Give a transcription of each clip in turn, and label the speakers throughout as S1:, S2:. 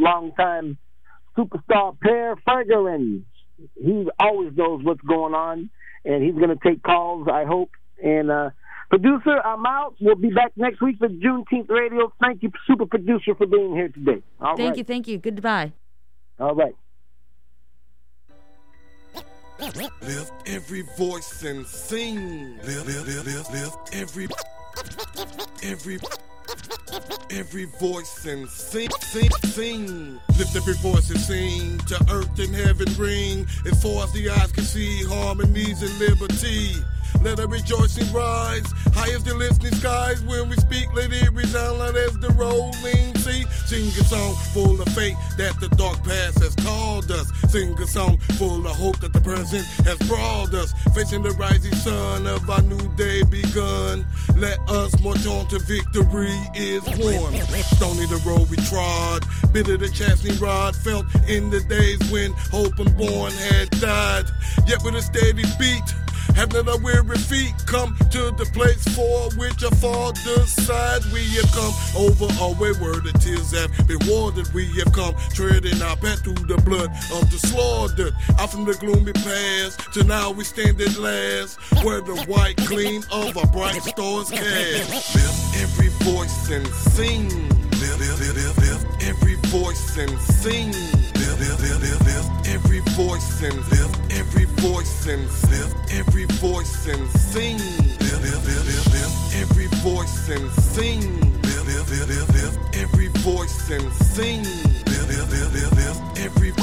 S1: longtime superstar Per Ferguson. He always knows what's going on, and he's going to take calls, I hope. And producer, I'm out. We'll be back next week for Juneteenth Radio. Thank you, super producer, for being here today.
S2: Thank you. Goodbye.
S1: All right.
S3: Lift every voice and sing. Lift every voice and sing. Lift every voice and sing. To earth and heaven ring. As far as the eyes can see, harmonies and liberty. Let a rejoicing rise, high as the listening skies. When we speak, let it resound loud as the rolling sea. Sing a song full of faith that the dark past has called us. Sing a song full of hope that the present has brought us. Facing the rising sun of our new day begun. Let us march on to victory is won. Stony the road we trod, bitter the chastening rod. Felt in the days when hope unborn had died. Yet with a steady beat, have not our weary feet come to the place for which our Father's side. We have come over our wayward, the tears have been watered. We have come treading our path through the blood of the slaughtered. Out from the gloomy past to now we stand at last, where the white gleam of our bright stars cast. Lift every voice and sing. Lift every voice and sing. Lift every voice and lift every voice and lift every voice and sing. Lift every voice and sing. Lift every voice and sing. Lift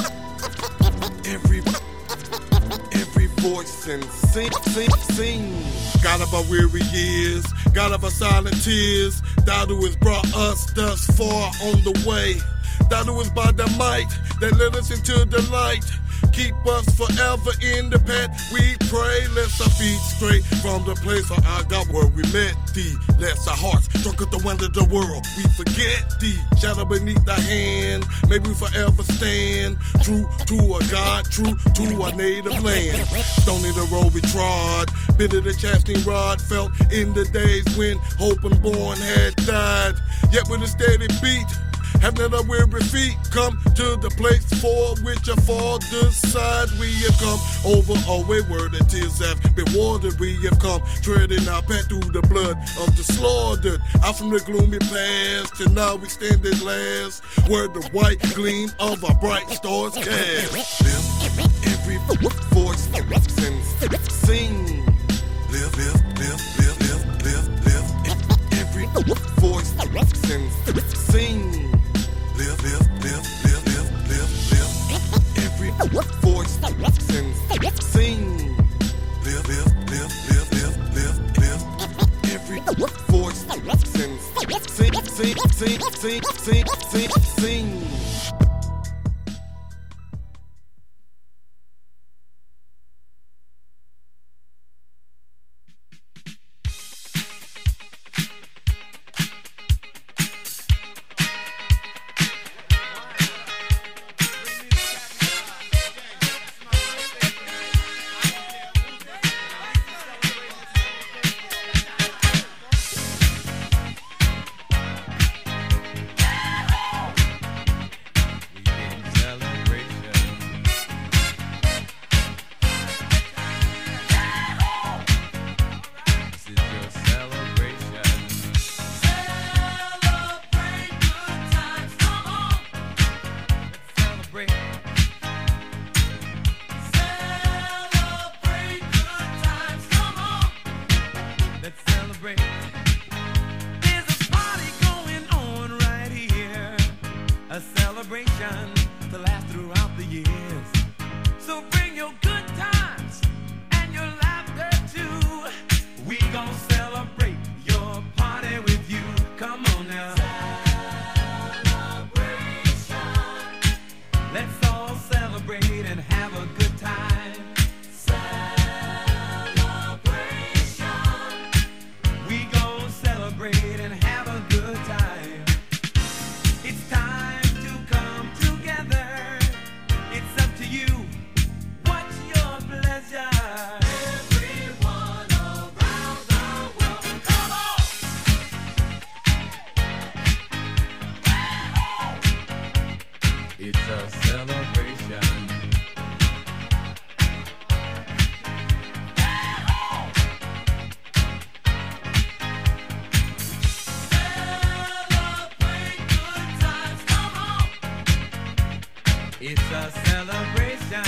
S3: every voice and sing. God of our weary years, God of our silent tears, thou who has brought us thus far on the way. Thou who is by the might that led us into the light. Keep us forever in the path we pray. Lest our feet straight from the place of our God where we met thee. Lest our hearts drunk at the wind of the world we forget thee. Shadow beneath thy hand, may we forever stand. True to our God, true to our native land. Stony the road we trod, bitter the chastening rod. Felt in the days when hope unborn had died. Yet with a steady beat, have not our weary feet come to the place for which our Father's side. We have come over our wayward, and tears have been watered. We have come treading our path through the blood of the slaughtered. Out from the gloomy past, and now we stand at last, where the white gleam of our bright stars cast. Lift every voice and sing. Lift every voice and sing. Lift every voice and sing. Lift every voice and sing.
S4: It's time to come together. It's up to you. What It's a celebration. It's a celebration.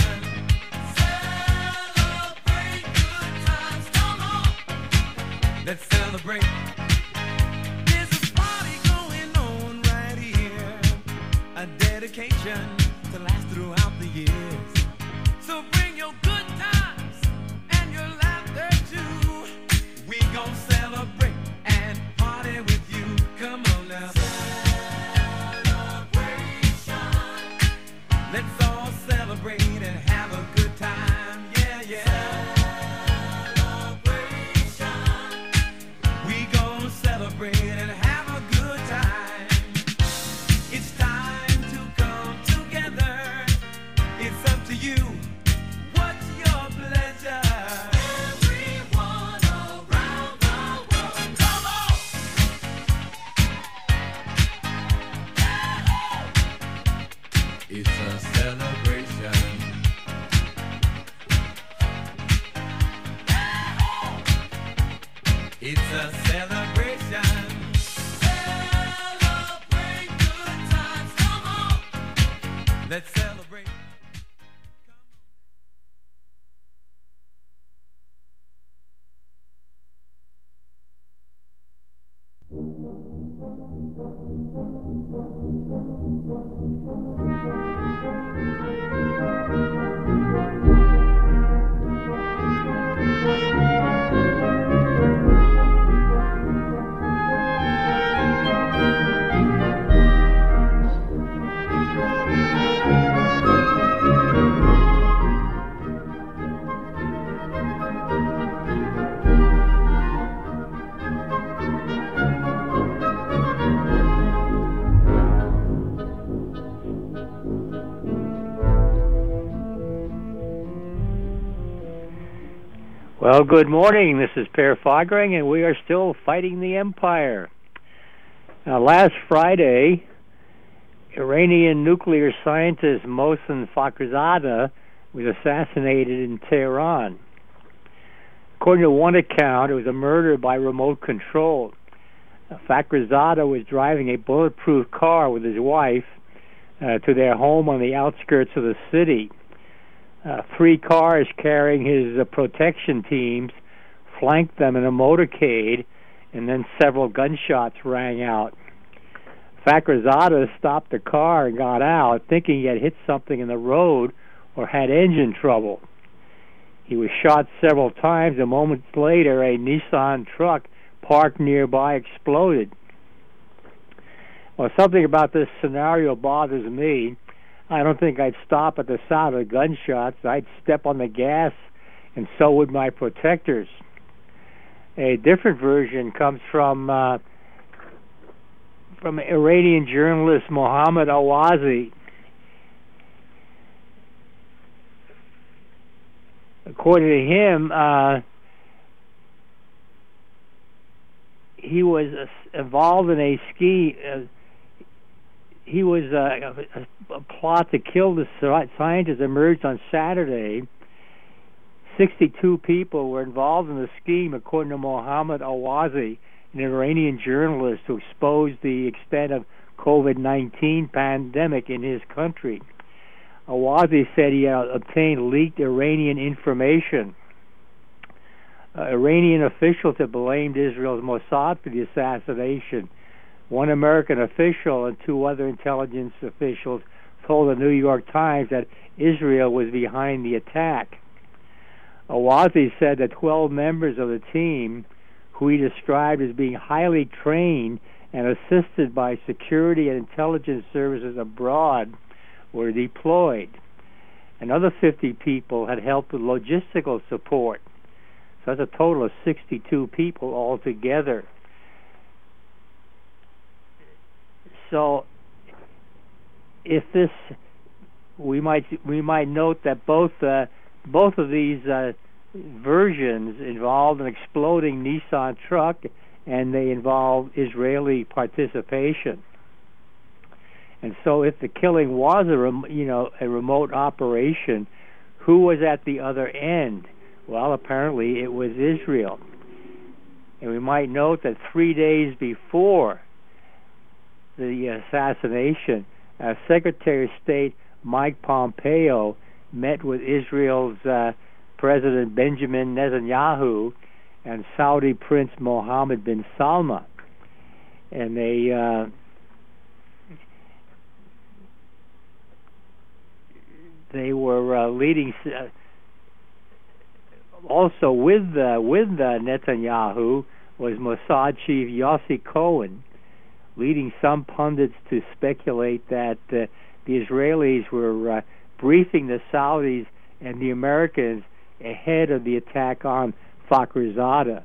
S4: Celebrate good times, come on. Let's celebrate. There's a party going on right here. A dedication to last throughout the years. So bring your good times and your laughter too. We gon' celebrate and party with you. Come on now. Let's all celebrate and have a good time, yeah, yeah. Celebration. We gon' celebrate and have a good time. It's time to come together. It's up to you. What's your pleasure? Everyone around the world, come on! It's a celebration. It's a celebration. Celebrate good times, come on. Let's celebrate.
S5: Well, good morning. This is Per Fogring, and we are still fighting the empire. Now, last Friday, Iranian nuclear scientist Mohsen Fakhrizadeh was assassinated in Tehran. According to one account, it was a murder by remote control. Fakhrizadeh was driving a bulletproof car with his wife to their home on the outskirts of the city. 3 cars carrying his protection teams flanked them in a motorcade, and then several gunshots rang out. Fakhrizadeh stopped the car and got out, thinking he had hit something in the road or had engine trouble. He was shot several times, and moments later a Nissan truck parked nearby exploded. Well, something about this scenario bothers me. I don't think I'd stop at the sound of gunshots. I'd step on the gas, and so would my protectors. A different version comes from Iranian journalist Mohammad Awazi. According to him, he was involved in a scheme. He was a plot to kill the scientist emerged on Saturday. 62 people were involved in the scheme, according to Mohammad Awazi, an Iranian journalist who exposed the extent of COVID-19 pandemic in his country. Awazi said he obtained leaked Iranian information. Iranian officials have blamed Israel's Mossad for the assassination. One American official and 2 other intelligence officials told the New York Times that Israel was behind the attack. Awazi said that 12 members of the team, who he described as being highly trained and assisted by security and intelligence services abroad, were deployed. Another 50 people had helped with logistical support. So that's a total of 62 people altogether. So, if this, we might note that both of these versions involved an exploding Nissan truck, and they involve Israeli participation. And so if the killing was a remote operation, who was at the other end? Well, apparently it was Israel. And we might note that 3 days before the assassination, Secretary of State Mike Pompeo met with Israel's President Benjamin Netanyahu and Saudi Prince Mohammed bin Salman. And they were leading also with Netanyahu was Mossad chief Yossi Cohen, leading some pundits to speculate that the Israelis were briefing the Saudis and the Americans ahead of the attack on Fakhrizadeh.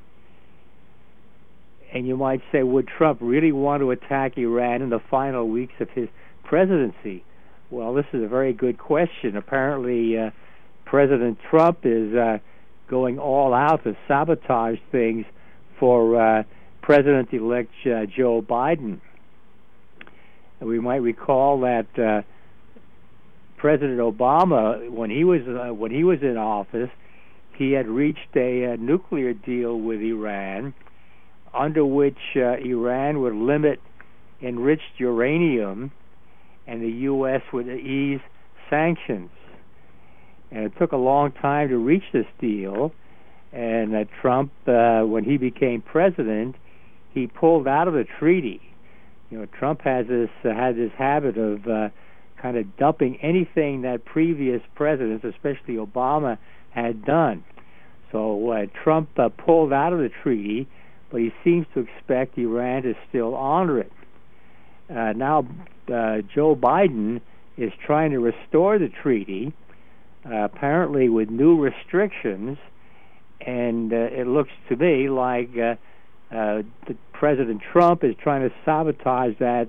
S5: And you might say, would Trump really want to attack Iran in the final weeks of his presidency? Well, this is a very good question. Apparently, President Trump is going all out to sabotage things for President-elect Joe Biden. And we might recall that President Obama, when he was in office, he had reached a nuclear deal with Iran, under which Iran would limit enriched uranium, and the U.S. would ease sanctions. And it took a long time to reach this deal. And Trump, when he became president, he pulled out of the treaty. You know, Trump had this habit of kind of dumping anything that previous presidents, especially Obama, had done. So Trump pulled out of the treaty, but he seems to expect Iran to still honor it. Now, Joe Biden is trying to restore the treaty, apparently with new restrictions, and it looks to me like President Trump is trying to sabotage that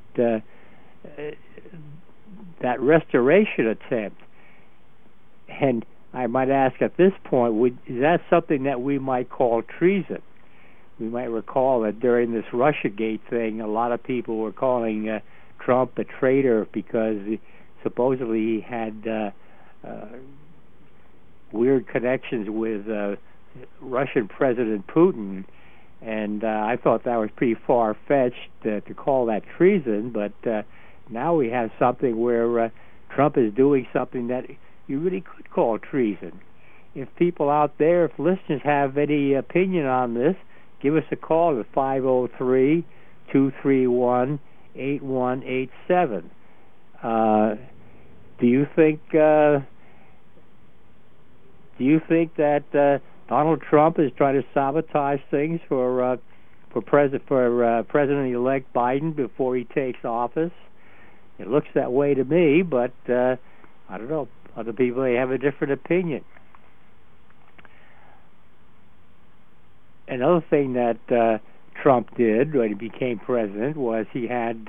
S5: restoration attempt. And I might ask at this point, is that something that we might call treason? We might recall that during this Russiagate thing, a lot of people were calling Trump a traitor because supposedly he had weird connections with Russian President Putin, and I thought that was pretty far-fetched to call that treason, but now we have something where Trump is doing something that you really could call treason. If people out there, if listeners have any opinion on this, give us a call at 503-231-8187. Do you think that Donald Trump is trying to sabotage things for President-elect Biden before he takes office? It looks that way to me, but I don't know. Other people may have a different opinion. Another thing that Trump did when he became president was he had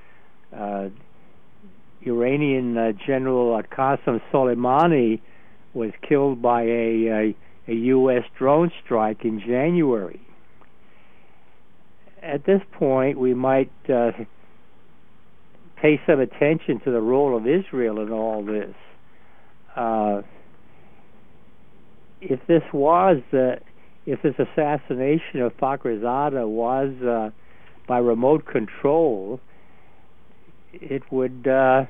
S5: Iranian General Qasem Soleimani was killed by a U.S. drone strike in January. At this point, we might pay some attention to the role of Israel in all this. If this assassination of Fakhrizadeh was by remote control, it would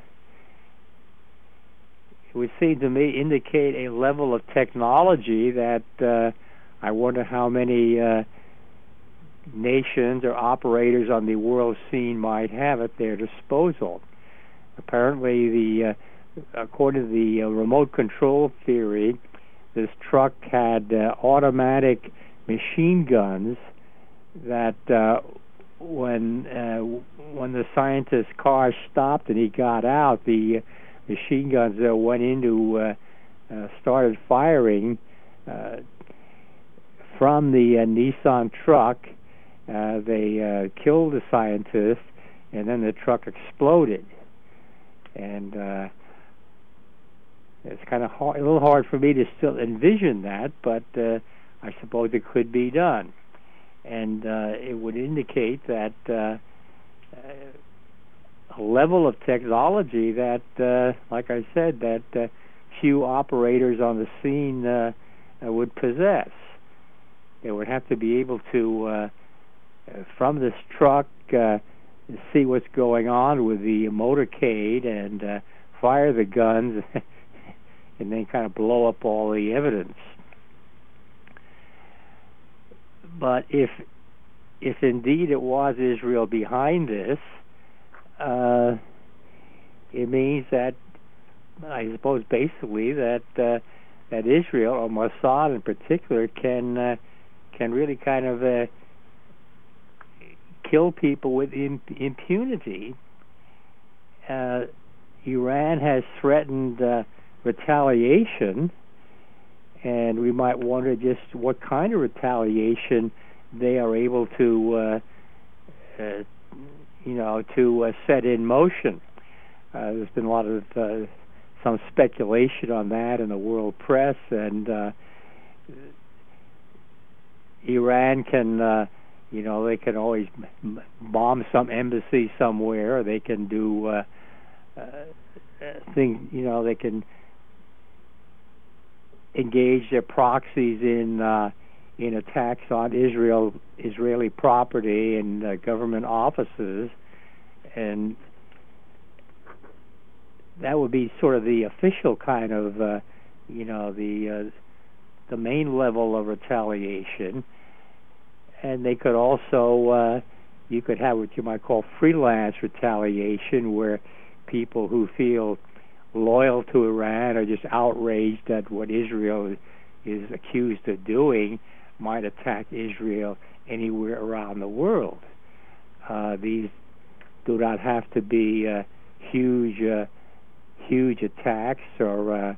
S5: seem to me indicate a level of technology that I wonder how many nations or operators on the world scene might have at their disposal. Apparently, according to the remote control theory, this truck had automatic machine guns that when the scientist's car stopped and he got out, the machine guns went into started firing from the Nissan truck. They killed the scientist, and then the truck exploded. And it's kind of hard, a little hard for me to still envision that, but I suppose it could be done. And it would indicate that a level of technology that, like I said, that few operators on the scene would possess. They would have to be able to, from this truck, see what's going on with the motorcade and fire the guns and then kind of blow up all the evidence. But if indeed it was Israel behind this, it means that, I suppose, basically that Israel, or Mossad in particular, can really kind of kill people with impunity. Iran has threatened retaliation, and we might wonder just what kind of retaliation they are able to, to set in motion. There's been a lot of some speculation on that in the world press, and Iran can, they can always bomb some embassy somewhere, or they can do things, they can engage their proxies in attacks on Israeli property and government offices, and that would be sort of the official kind of, the main level of retaliation. And they could also, you could have what you might call freelance retaliation, where people who feel loyal to Iran are just outraged at what Israel is accused of doing, might attack Israel anywhere around the world. These do not have to be huge attacks or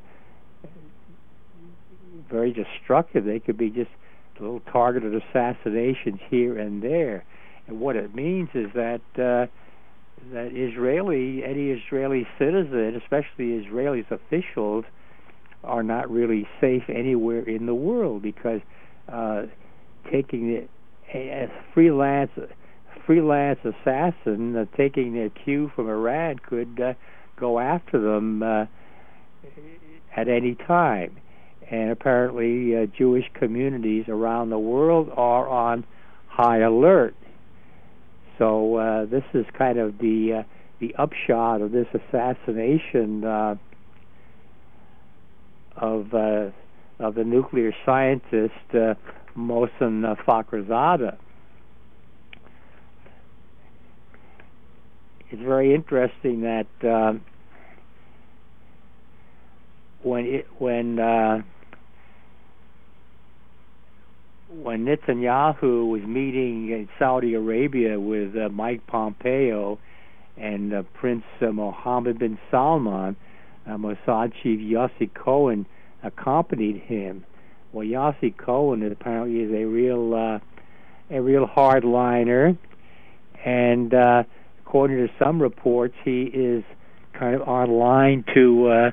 S5: very destructive. They could be just little targeted assassinations here and there. And what it means is that any Israeli citizen, especially Israeli officials, are not really safe anywhere in the world, because taking a freelance assassin taking their cue from Iran could go after them at any time. And apparently Jewish communities around the world are on high alert. So this is kind of the upshot of this assassination of the nuclear scientist Mohsen Fakhrizadeh. It's very interesting that when Netanyahu was meeting in Saudi Arabia with Mike Pompeo and Prince Mohammed bin Salman, Mossad chief Yossi Cohen accompanied him. Well, Yossi Cohen apparently is a real hardliner, and according to some reports, he is kind of on line to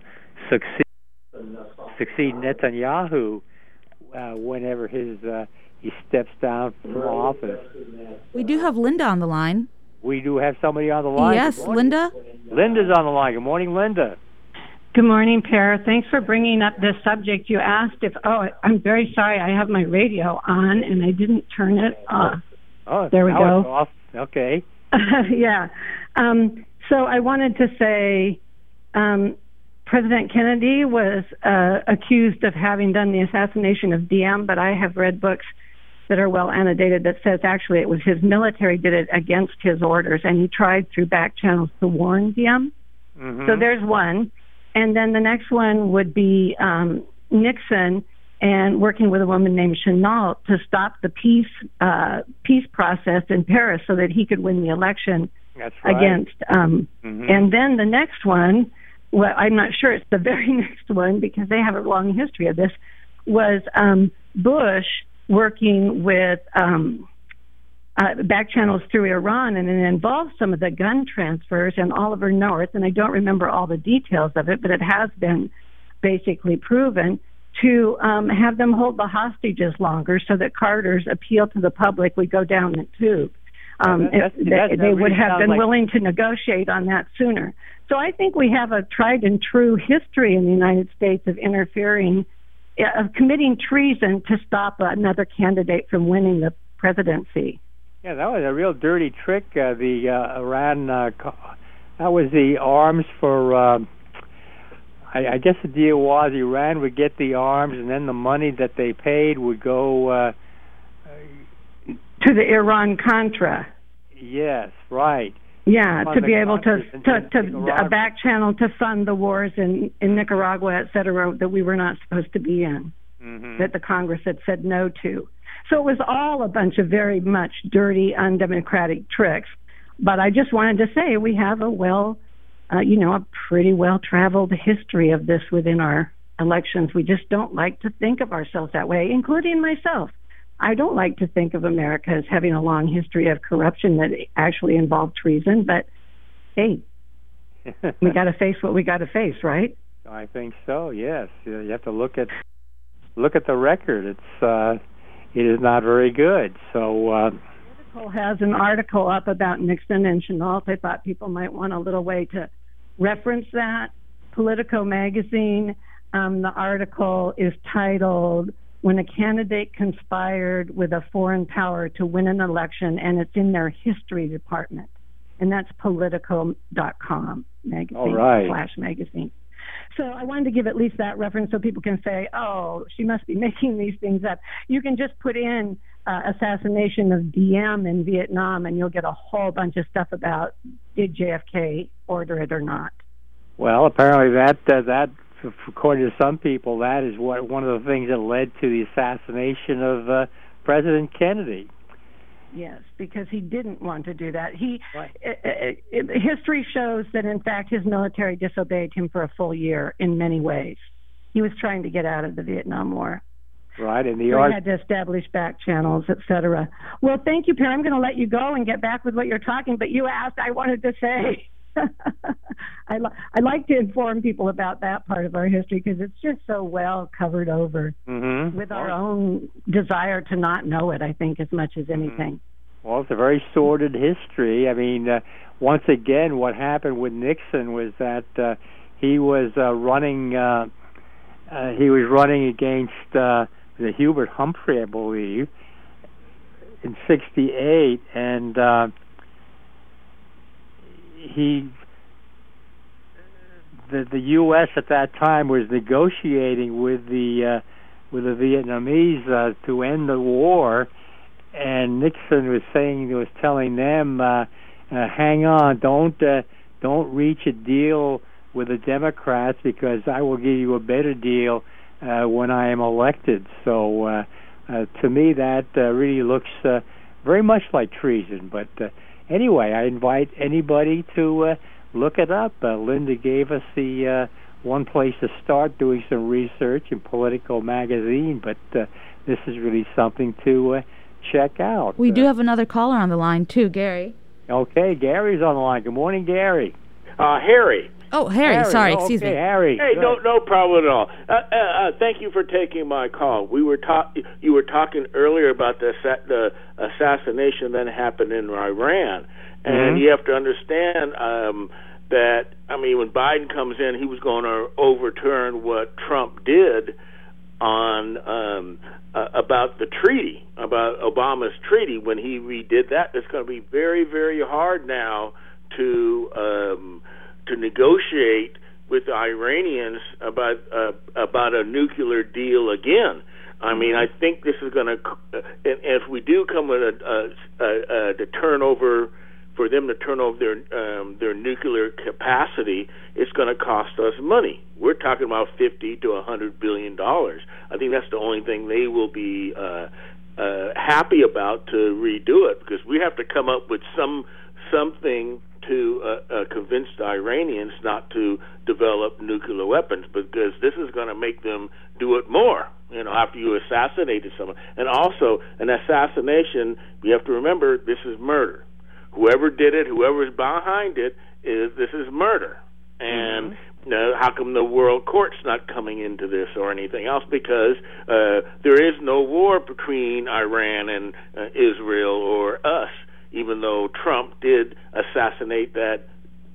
S5: succeed Netanyahu whenever he steps down from office.
S2: We do have Linda on the line.
S5: We do have somebody on the line.
S2: Yes, Linda.
S5: Linda's on the line. Good morning, Linda.
S6: Good morning, Per. Thanks for bringing up this subject. You asked if, I'm very sorry, I have my radio on and I didn't turn it off.
S5: Oh,
S6: there we go.
S5: It's off. Okay.
S6: Yeah. So I wanted to say President Kennedy was accused of having done the assassination of Diem, but I have read books that are well annotated that says actually it was his military did it against his orders, and he tried through back channels to warn Diem. Mm-hmm. So there's one. And then the next one would be Nixon and working with a woman named Chennault to stop the peace process in Paris so that he could win the election.
S5: That's right.
S6: Against. And then the next one, well, I'm not sure it's the very next one because they have a long history of this, was Bush working with back channels through Iran, and it involved some of the gun transfers and Oliver North, and I don't remember all the details of it, but it has been basically proven to have them hold the hostages longer so that Carter's appeal to the public would go down the tube. They would have been willing to negotiate on that sooner. So I think we have a tried and true history in the United States of interfering, of committing treason to stop another candidate from winning the presidency.
S5: Yeah, that was a real dirty trick. The Iran, that was the arms for. I guess the deal was Iran would get the arms, and then the money that they paid would go
S6: to the Iran-Contra.
S5: Yes, right.
S6: Yeah, to be able to back channel to fund the wars in Nicaragua, et cetera, that we were not supposed to be in, that the Congress had said no to. So it was all a bunch of very much dirty, undemocratic tricks. But I just wanted to say we have a pretty well-traveled history of this within our elections. We just don't like to think of ourselves that way, including myself. I don't like to think of America as having a long history of corruption that actually involved treason, but hey, we got to face what we got to face, right?
S5: I think so. Yes, you have to look at the record. It is not very good. So.
S6: Politico has an article up about Nixon and Chenault. I thought people might want a little way to reference that. Politico magazine. The article is titled "When a Candidate Conspired with a Foreign Power to Win an Election," and it's in their history department. And that's Politico.com magazine, /magazine. So I wanted to give at least that reference so people can say, oh, she must be making these things up. You can just put in assassination of Diem in Vietnam, and you'll get a whole bunch of stuff about did JFK order it or not.
S5: Well, apparently that according to some people, that is one of the things that led to the assassination of President Kennedy.
S6: Yes, because he didn't want to do that. History shows that, in fact, his military disobeyed him for a full year in many ways. He was trying to get out of the Vietnam War.
S5: Right, and
S6: he had to establish back channels, et cetera. Well, thank you, Perry. I'm going to let you go and get back with what you're talking, but you asked, I wanted to say, I like to inform people about that part of our history because it's just so well covered over with our own desire to not know it, I think, as much as anything.
S5: Well, it's a very sordid history. I mean, once again, what happened with Nixon was that he was running against Hubert Humphrey, I believe, in '68, and the U.S. at that time was negotiating with the Vietnamese to end the war, and Nixon was telling them, hang on, don't reach a deal with the Democrats because I will give you a better deal when I am elected. So to me, that really looks very much like treason. But anyway, I invite anybody to look it up. Linda gave us the one place to start doing some research in Politico magazine, but this is really something to check out.
S2: We do have another caller on the line, too, Gary.
S5: Okay, Gary's on the line. Good morning, Gary.
S7: Harry.
S2: Oh, Harry. Sorry, excuse me.
S5: Harry.
S7: Hey, no problem at all. Thank you for taking my call. You were talking earlier about the assassination that happened in Iran, and you have to understand that, I mean, when Biden comes in, he was going to overturn what Trump did on about the treaty, about Obama's treaty. When he redid that, it's going to be very, very hard now to negotiate with the Iranians about a nuclear deal again. I mean, I think this is going to, if we do come with a turnover, for them to turn over their nuclear capacity, it's going to cost us money. We're talking about $50 to $100 billion. I think that's the only thing they will be happy about to redo it, because we have to come up with something to convince the Iranians not to develop nuclear weapons, because this is going to make them do it more, after you assassinated someone. And also, an assassination, you have to remember, this is murder. Whoever did it, whoever's behind it, this is murder. And how come the world court's not coming into this or anything else? Because there is no war between Iran and Israel or us. even though Trump did assassinate that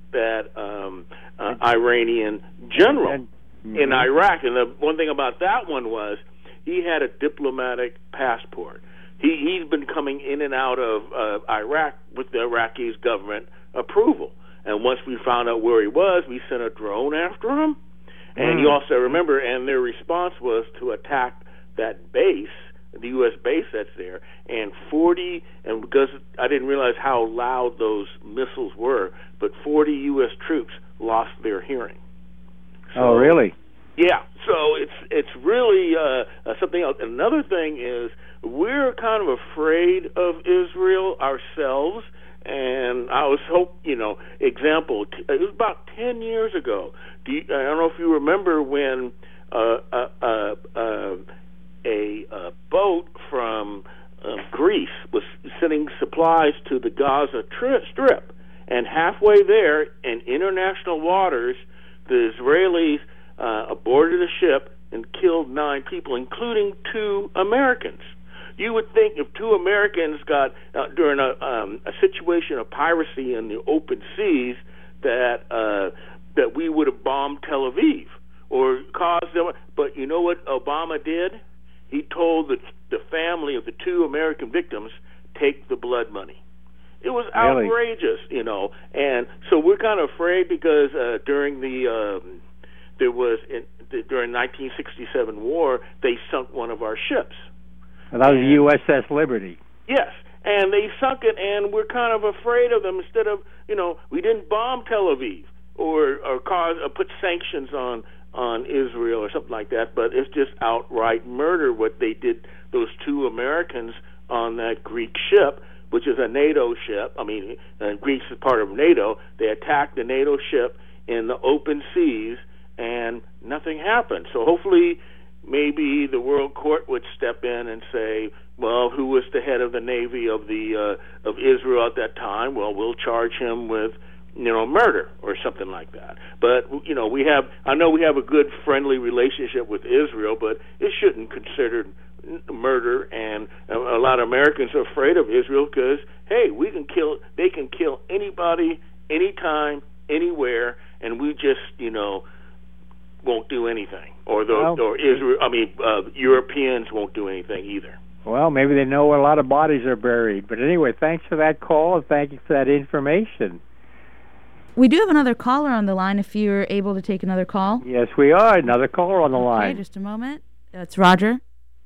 S7: Iranian general in Iraq. And the one thing about that one was he had a diplomatic passport. He's been coming in and out of Iraq with the Iraqi government approval. And once we found out where he was, we sent a drone after him. And you also remember, and their response was to attack that base, the U.S. base that's there, and because I didn't realize how loud those missiles were, but 40 U.S. troops lost their hearing. So,
S5: oh, really?
S7: Yeah. So it's really something else. Another thing is we're kind of afraid of Israel ourselves. And I was example, it was about 10 years ago. I don't know if you remember when a boat from Greece was sending supplies to the Gaza Strip. And halfway there, in international waters, the Israelis aborted a ship and killed 9 people, including 2 Americans. You would think if 2 Americans got during a situation of piracy in the open seas that we would have bombed Tel Aviv or caused them. But you know what Obama did? He told the family of the 2 American victims, take the blood money. It was outrageous, and so we're kind of afraid because during during 1967 war, they sunk one of our ships.
S5: And that was USS Liberty.
S7: Yes, and they sunk it, and we're kind of afraid of them. Instead of, we didn't bomb Tel Aviv or put sanctions on Israel or something like that, but it's just outright murder what they did, those 2 Americans on that Greek ship, which is a NATO ship. I mean, Greece is part of NATO. They attacked the NATO ship in the open seas, and nothing happened. So hopefully maybe the World Court would step in and say, well, who was the head of the Navy of Israel at that time? Well, we'll charge him with murder or something like that. But I know we have a good friendly relationship with Israel, but it shouldn't consider murder. And a lot of Americans are afraid of Israel because hey, they can kill anybody, anytime, anywhere, and we just won't do anything, or Israel. Europeans won't do anything either.
S5: Well, maybe they know where a lot of bodies are buried. But anyway, thanks for that call, and thank you for that information.
S2: We do have another caller on the line. If you're able to take another call.
S5: Yes, we are. Another caller on the line.
S2: Okay, just a moment. It's Roger.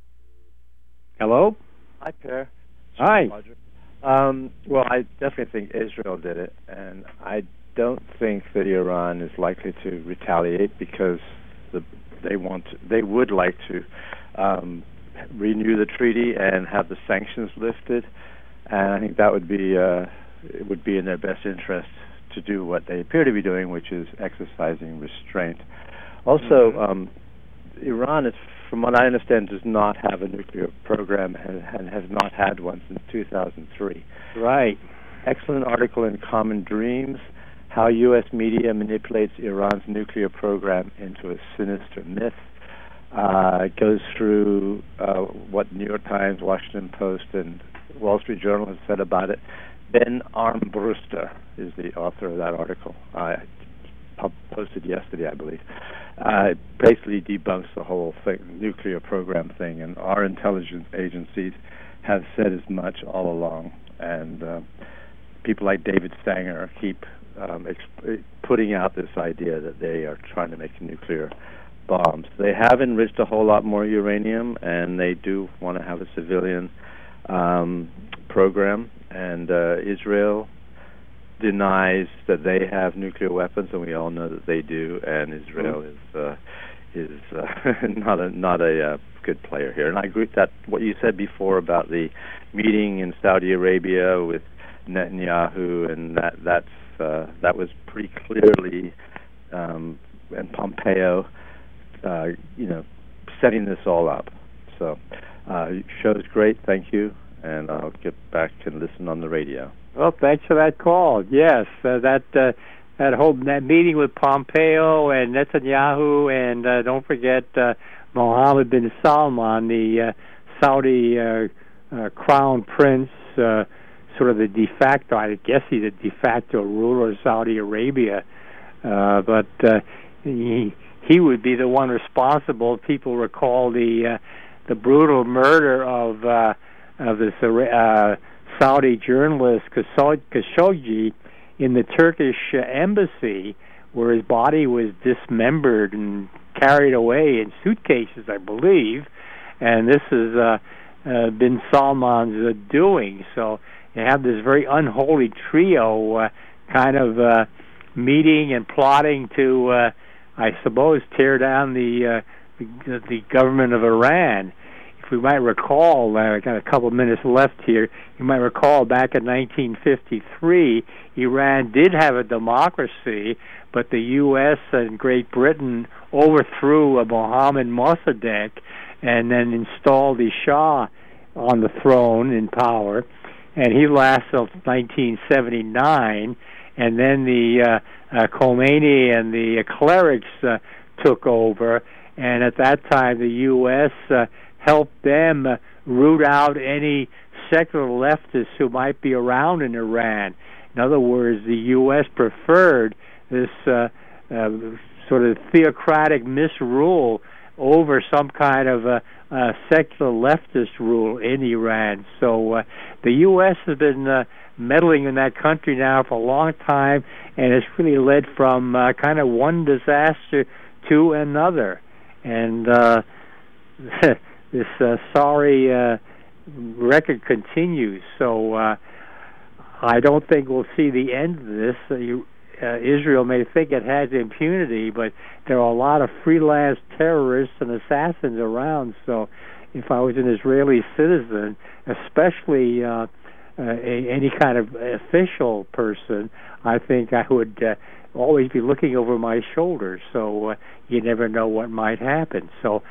S5: Hello.
S8: Hi, Per.
S5: Hi.
S8: Roger. Well, I definitely think Israel did it, and I don't think that Iran is likely to retaliate because they would like to renew the treaty and have the sanctions lifted, and I think that would be it would be in their best interest to do what they appear to be doing, which is exercising restraint. Also, Iran is, from what I understand, does not have a nuclear program and has not had one since 2003.
S5: Right.
S8: Excellent article in Common Dreams, How U.S. Media Manipulates Iran's Nuclear Program into a Sinister Myth. It goes through what New York Times, Washington Post, and Wall Street Journal has said about it. Ben Armbruster is the author of that article. I posted yesterday, I believe. It basically debunks the whole nuclear program thing, and our intelligence agencies have said as much all along. And people like David Stanger keep putting out this idea that they are trying to make nuclear bombs. They have enriched a whole lot more uranium, and they do want to have a civilian program. And Israel denies that they have nuclear weapons, and we all know that they do. And Israel is not a good player here. And I agree with that what you said before about the meeting in Saudi Arabia with Netanyahu, and that was pretty clearly and Pompeo, setting this all up. So, show's great. Thank you. And I'll get back and listen on the radio.
S5: Well, thanks for that call. Yes, that meeting with Pompeo and Netanyahu, and don't forget Mohammed bin Salman, the Saudi crown prince, sort of the de facto, I guess he's a de facto ruler of Saudi Arabia, but he would be the one responsible. People recall the brutal murder of this Saudi journalist Khashoggi in the Turkish embassy, where his body was dismembered and carried away in suitcases, I believe. And this has been Salman's doing. So you have this very unholy trio kind of meeting and plotting to, I suppose, tear down the government of Iran. If we might recall, I got a couple of minutes left here, you might recall back in 1953, Iran did have a democracy, but the U.S. and Great Britain overthrew Mohammad Mossadegh and then installed the Shah on the throne in power, and he lasted until 1979, and then the Khomeini and the clerics took over, and at that time the U.S. Helped them root out any secular leftists who might be around in Iran. In other words, the U.S. preferred this sort of theocratic misrule over some kind of secular leftist rule in Iran. So the U.S. has been meddling in that country now for a long time, and it's really led from kind of one disaster to another. And this sorry record continues. So I don't think we'll see the end of this. Israel may think it has impunity, but there are a lot of freelance terrorists and assassins around. So if I was an Israeli citizen, especially any kind of official person, I think I would always be looking over my shoulder. So you never know what might happen. So